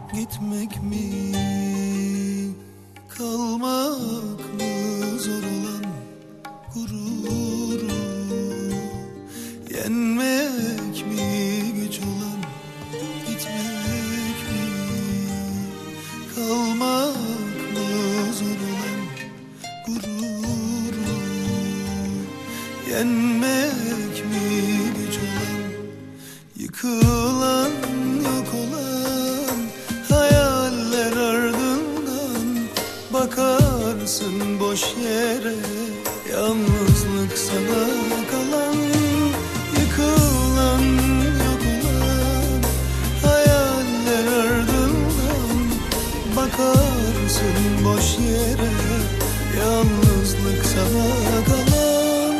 Gitmek mi, kalmak mı zor olan gururu, yenmek mi güç olan, gitmek mi, kalmak mı zor olan gururu, yenmek mi güç olan, yıkılan yok olan hayaller ardından bakarsın boş yere, yalnızlık sana kalan. Yıkılan yok olan hayaller ardından bakarsın boş yere, yalnızlık sana kalan.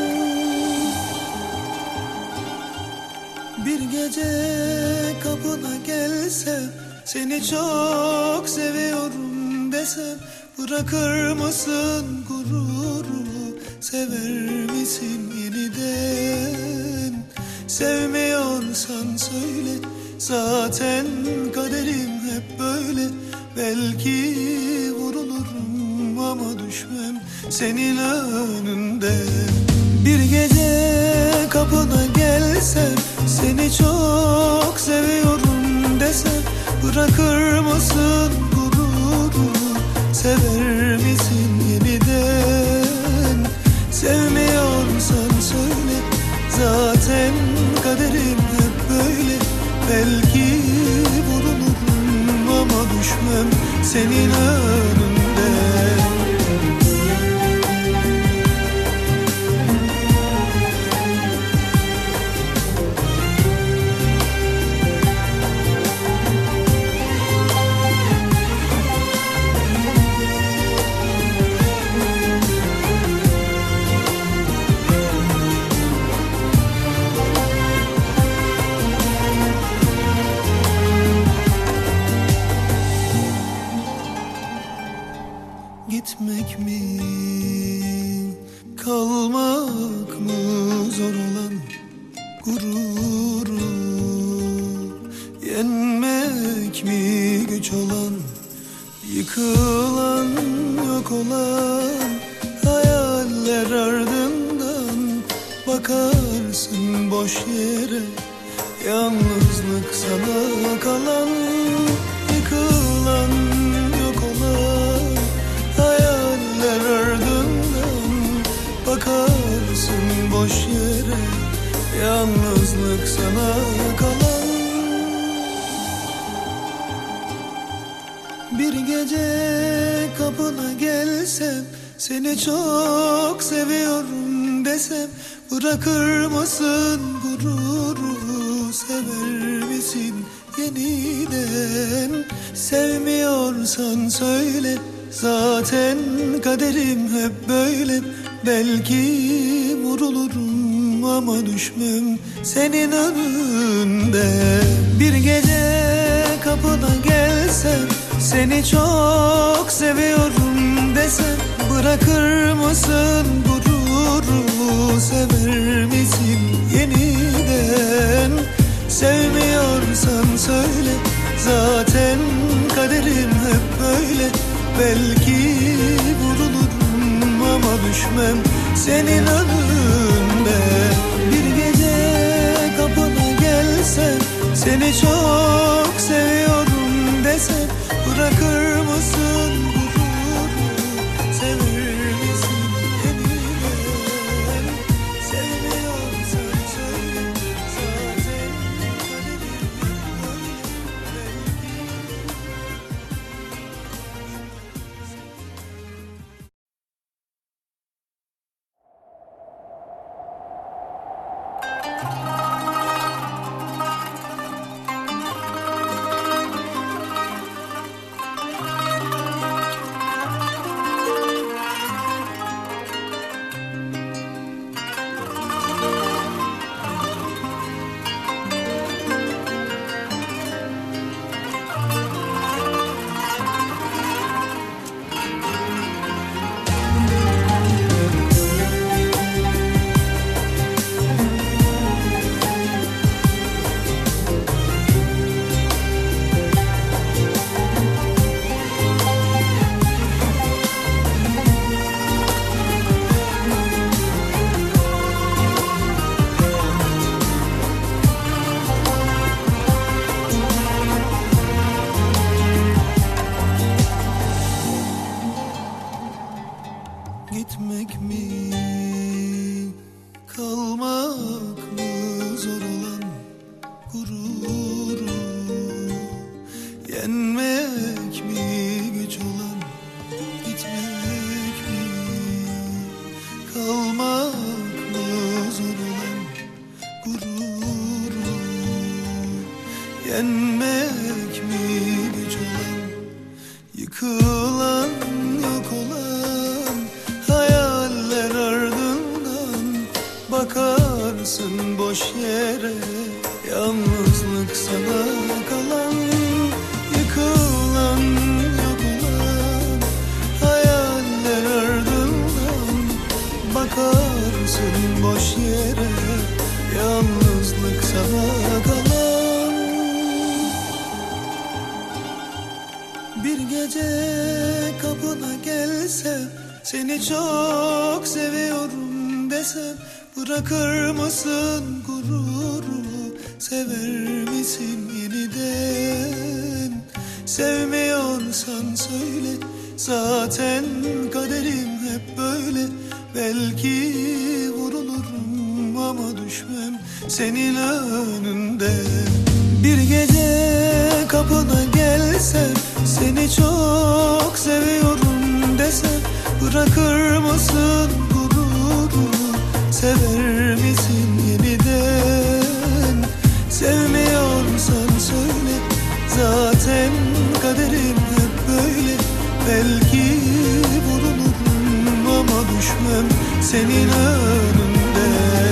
Bir gece kapına gelsem, seni çok seviyorum desem, bırakır mısın gururu, sever misin yeniden? Sevmiyorsan söyle, zaten kaderim hep böyle. Belki vurulurum ama düşmem senin önünde. Bir gece kapına gelsem, seni çok seviyorum desem, bırakır mısın gururu, sever misin yeniden? Sevmiyorsan söyle, zaten kaderim hep böyle. Belki vurulurum ama düşmem senin önünde. Gitmek mi, kalmak mı zor olan gururu, yenmek mi güç olan, yıkılan yok olan hayaller ardından bakarsın boş yere, yalnızlık sana kalan. Yıkılan yok olan hayaller ardından bakarsın boş yere, yalnızlık sana kalan. Bir gece kapına gelsem, seni çok seviyorum desem, bırakır mısın gururu, sever misin yeniden? Sevmiyorsan söyle, zaten kaderim hep böyle. Belki vurulurum ama düşmem senin önünde. Bir gece kapına gelsem, seni çok seviyorum desem, bırakır mısın gururu, sever misin yeniden? Sevmiyorsan söyle, zaten kaderim hep böyle. Belki vurulurum ama düşmem senin önünde. Bir gece kapına gelsem, seni çok seviyorum desem, bırakır mısın gururu, sever misin yeniden? Sevmiyorsan söyle, zaten kaderim hep böyle. Yenmek mi güç olan, gitmek mi? Kalmak mı zor olan gururu? Yenmek mi güç olan, yıkılan yok olan hayaller ardından bakarsın boş yere, yalnızlık sana kalan. Yıkılan yok olan hayaller ardından bakarsın boş yere, yalnızlık sana kalan. Bir gece kapına gelsem, seni çok seviyorum desem, bırakır mısın gururu, sever misin yeniden? Sevmiyorsan söyle, zaten kaderim hep böyle. Belki vurulurum ama düşmem senin önünde. Bir gece kapına gelsem, seni çok seviyorum desem, bırakır mısın gururu, sever misin yeniden? Sevmiyorsan söyle, zaten kaderim hep böyle. Belki vurulurum ama düşmem senin önünde.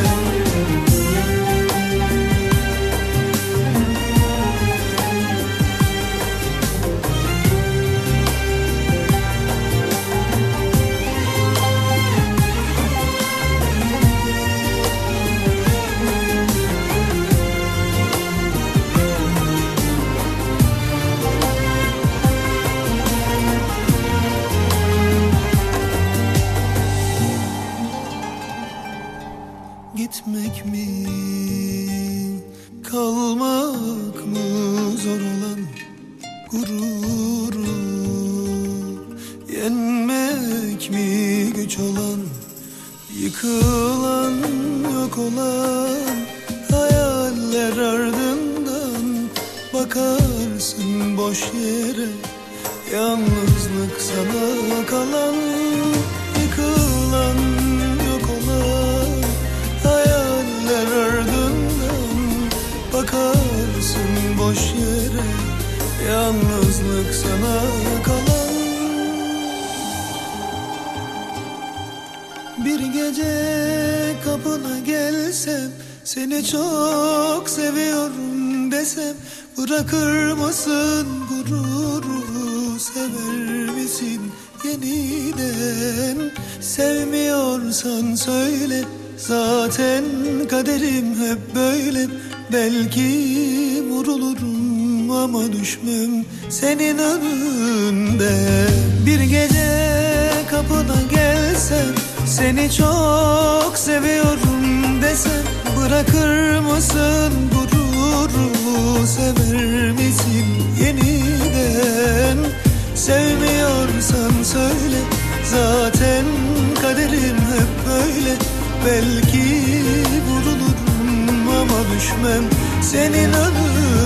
Gitmek mi, kalmak mı zor olan gururu? Yenmek mi güç olan, yıkılan yok olan hayaller ardından bakarsın boş yere, yalnızlık sana kalan. Yıkılan yok olan hayaller ardından bakarsın boş yere, yalnızlık sana kalan. Bir gece kapına gelsem, seni çok seviyorum desem, bırakır mısın gururu, sever misin yeniden? Sevmiyorsan söyle, zaten kaderim hep böyle. Belki vurulurum ama düşmem senin önünde. Bir gece kapına gelsem, seni çok seviyorum desem, bırakır mısın gururu, sever misin yeniden? Sevmiyorsan söyle, zaten kaderim hep böyle. Belki vurulurum ama düşmem senin önüne.